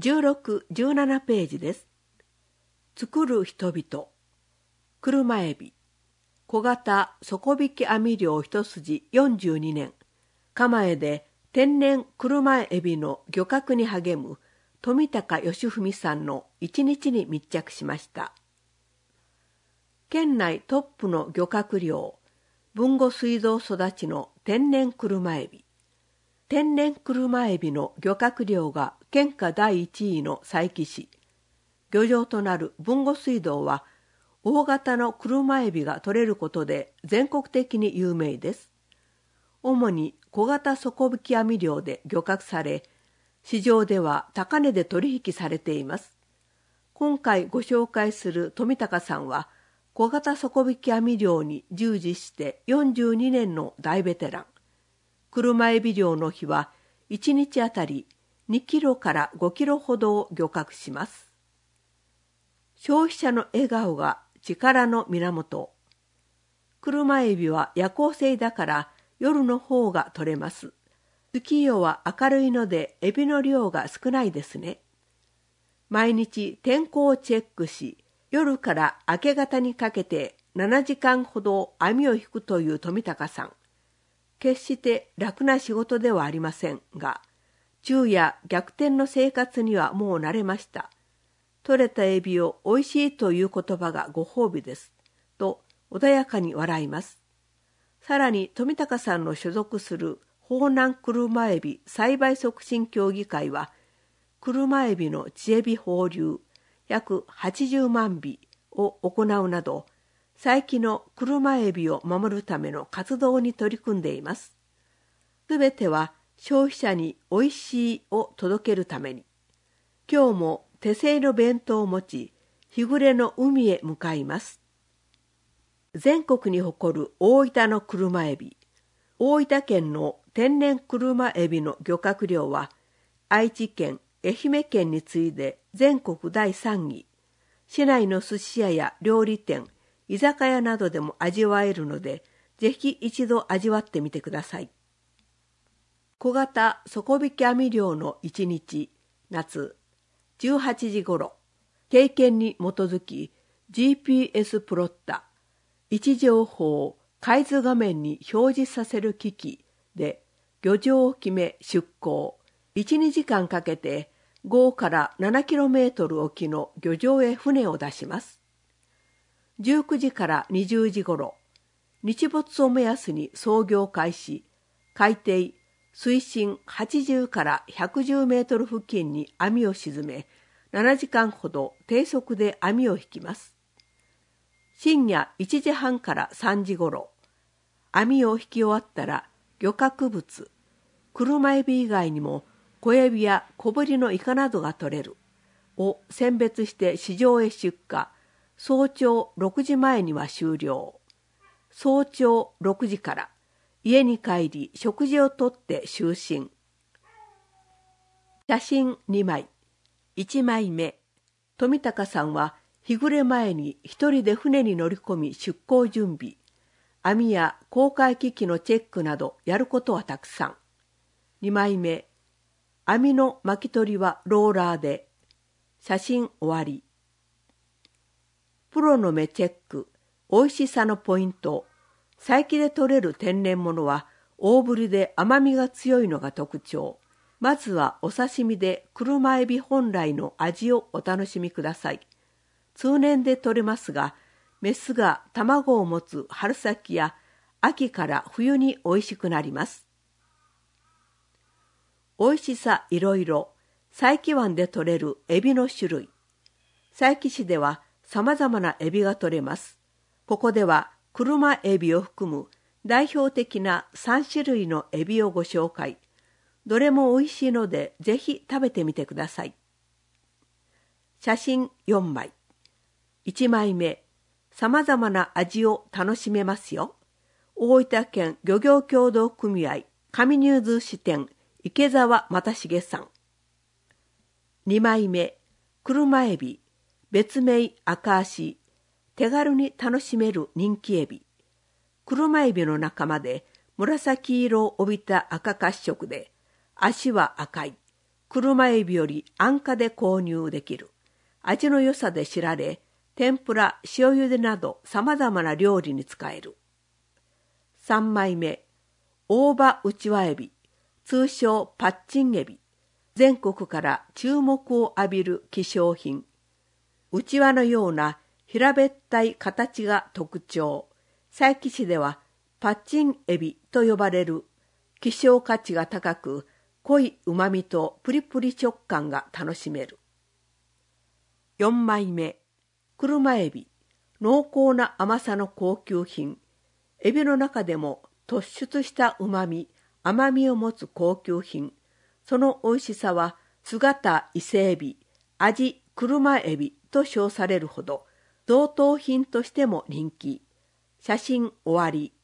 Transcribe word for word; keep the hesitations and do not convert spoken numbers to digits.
じゅうろく、じゅうななページです。作る人々。車エビ。小型底引き網漁一筋よんじゅうにねん。蒲江で天然車エビの漁獲に励む富高義文さんの一日に密着しました。県内トップの漁獲量、豊後水道育ちの天然車エビ。天然車エビの漁獲量が県下第一位の佐伯市。漁場となる豊後水道は、大型の車エビが取れることで全国的に有名です。主に小型底引き網漁で漁獲され、市場では高値で取引されています。今回ご紹介する富高さんは、小型底引き網漁に従事してよんじゅうにねんの大ベテラン。車エビ漁の日はいちにちあたりにキロからごキロほどを漁獲します。消費者の笑顔が力の源。車エビは夜行性だから夜の方が取れます。月夜は明るいのでエビの量が少ないですね。毎日天候をチェックし、夜から明け方にかけてななじかんほど網を引くという富高さん。決して楽な仕事ではありませんが、昼夜逆転の生活にはもう慣れました。取れたエビをおいしいという言葉がご褒美です。と穏やかに笑います。さらに富高さんの所属する豊南車エビ栽培促進協議会は、車エビの稚エビ放流約はちじゅうまんびを行うなど、佐伯の車エビを守るための活動に取り組んでいます。すべては消費者においしいを届けるために。今日も手製の弁当を持ち、日暮れの海へ向かいます。全国に誇る大分の車エビ。大分県の天然車エビの漁獲量は、愛知県、愛媛県に次いで全国だいさんい。市内の寿司屋や料理店、居酒屋などでも味わえるので、ぜひ一度味わってみてください。小型底引き網漁の一日、夏、じゅうはちじごろ、経験に基づき ジーピーエス プロッタ、位置情報を海図画面に表示させる機器で漁場を決め出港。いち、にじかんかけてごからななキロメートル沖の漁場へ船を出します。じゅうくじからにじゅうじごろ、日没を目安に操業開始、海底水深はちじゅうからひゃくじゅうメートル付近に網を沈め、ななじかんほど低速で網を引きます。深夜いちじはんからさんじごろ、網を引き終わったら漁獲物、車エビ以外にも小エビや小ぶりのイカなどが取れるを選別して市場へ出荷。早朝ろくじまえには終了。早朝ろくじから家に帰り食事をとって就寝。写真にまい。いちまいめ。富高さんは日暮れ前に一人で船に乗り込み出港準備。網や航海機器のチェックなどやることはたくさん。にまいめ。網の巻き取りはローラーで。写真終わり。プロの目チェック、美味しさのポイント。佐伯で取れる天然物は大ぶりで甘みが強いのが特徴。まずはお刺身で車エビ本来の味をお楽しみください。通年で取れますが、メスが卵を持つ春先や秋から冬に美味しくなります。美味しさいろいろ、佐伯湾で取れるエビの種類。佐伯市ではさまざまなエビが取れます。ここでは車エビを含む代表的なさんしゅるいのエビをご紹介。どれも美味しいのでぜひ食べてみてください。写真よんまい。いちまいめ。さまざまな味を楽しめますよ。大分県漁業協同組合上入津支店池澤又重さん。にまいめ。車エビ。別名赤足。手軽に楽しめる人気エビ。車エビの仲間で紫色を帯びた赤褐色で、足は赤い。 車エビより安価で購入できる。味の良さで知られ、天ぷら、塩茹でなど様々な料理に使える。さんまいめ、大葉うちわエビ、通称パッチンエビ。全国から注目を浴びる希少品。うちわのような平べったい形が特徴。佐伯市ではパッチンエビと呼ばれる希少価値が高く、濃い旨味とプリプリ食感が楽しめる。よんまいめ、車エビ。濃厚な甘さの高級品。エビの中でも突出した旨味、甘みを持つ高級品。その美味しさは姿伊勢エビ、味車エビと称されるほど、贈答品としても人気。写真終わり。